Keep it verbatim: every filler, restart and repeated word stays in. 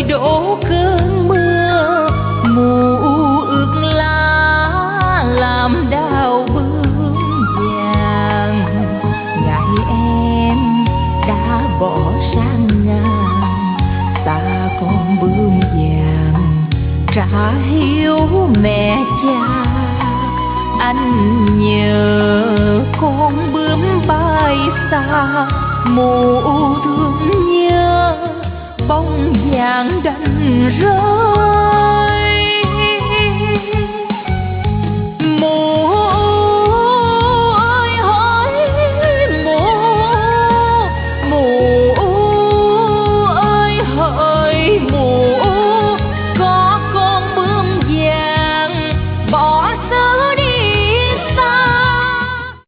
đổ cơn mưa mù ướt lá làm đau bướm vàng. Ngại em đã bỏ sang ngàn, ta còn bướm vàng trả hiếu mẹ cha. Anh nhớ con bướm bay xa, mù thương nhớ bóng vàng đành rơi.